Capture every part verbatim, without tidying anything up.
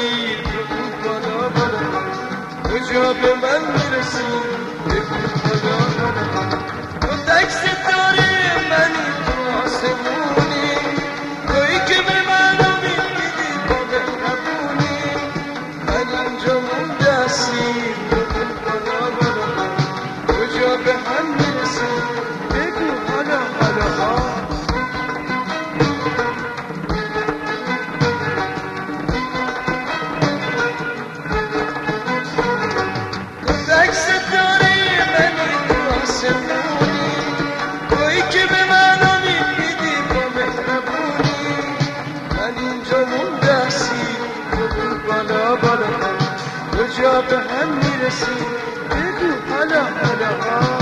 دستی بگو بالا بالا کجا به من میرسی بگو بالا بالا تو تک ستاره منی تو آسمونی تویی که به من امید میدی با مهربونی من اینجا مونده اسیر بگو بالا بالا کجا به هم میرسی بگو حالا حالا ها کجا به هم میرسی بگو حالا حالا ها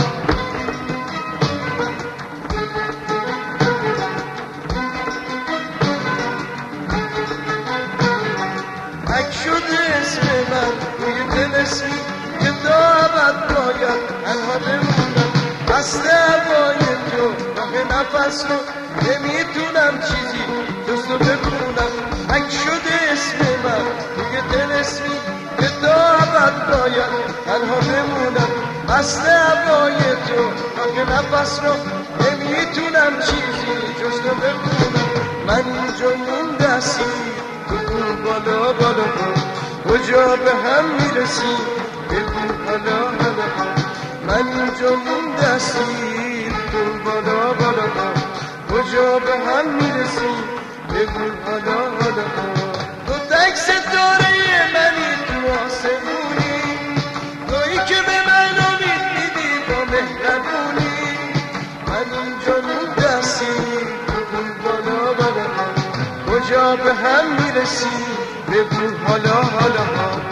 حک شده اسم من روی دل اسمی که دارد باید تنها بمونم بسته هوای تو راه نفس رو نمیتونم چیزی جز تو بخونم حک شده اسم من روی دل اسمی که دارد باید تنها بمونم بسته هوای تو راه نفس رو نمیتونم چیزی جز تو بخونم من اینجا مونده اسیر بگو بالا بالا کجا به هم میرسی بگو حالا حالا من اینجا مونده اسیر بگو بالا بالا کجا به هم میرسی بگو حالا حالا تو تک ستاره منی تو آسمونی تویی که به من امید میدی با مهربونی من اینجا مونده اسیر بگو بالا بالا کجا به هم میرسی بگو حالا حالا ها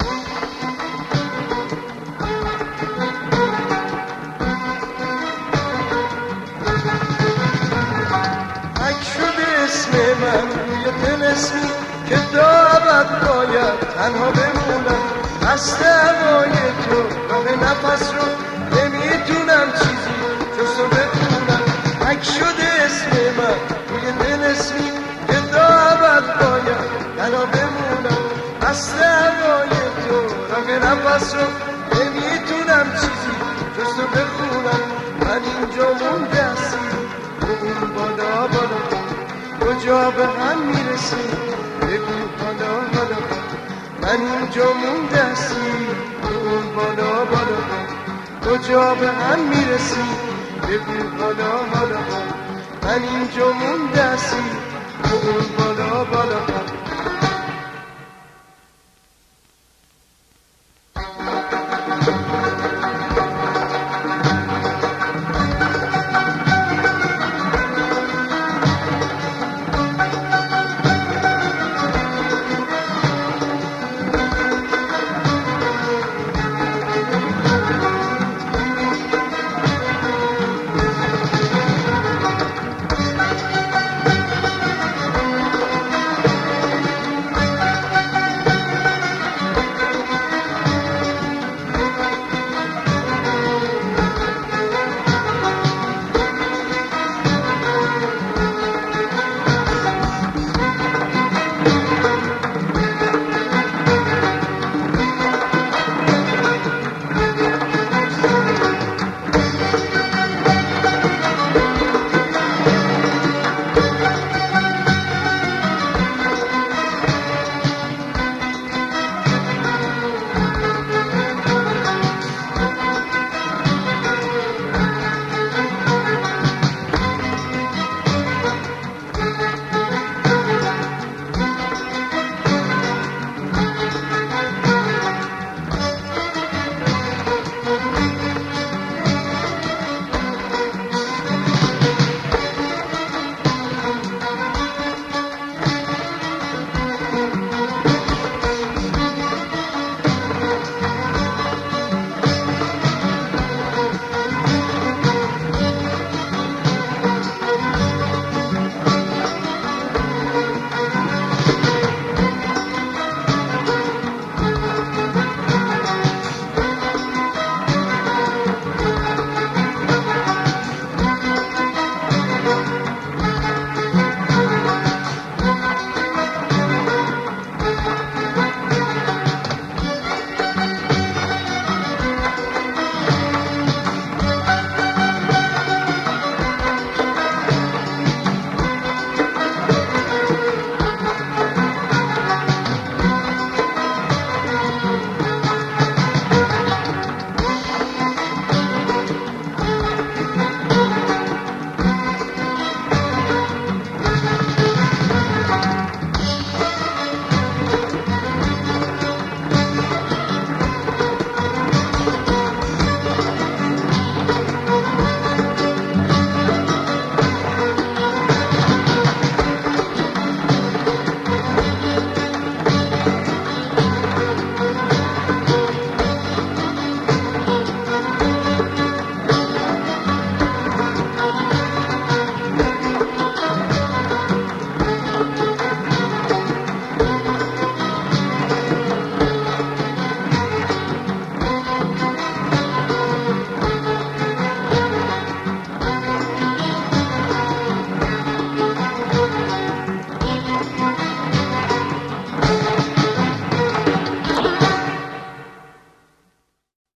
حک شده اسم من روی دل اسمی که دارد باید تنها بمونم بسته هوای تو راه نفس رو نمیتونم چیزی جز تو بخونم حک شده اسم من روی دل اسمی که دارد باید تنها بمونم بسته هوای تو راه نفس رو نمیتونم چیزی جز تو بخونم من اینجا مونده اسیر بگو بالا بالا کجا به هم میرسی بگو حالا حالا من اینجا مونده اسیر بگو بالا بالا کجا به هم میرسی بگو حالا حالا من اینجا مونده اسیر بگو بالا بالا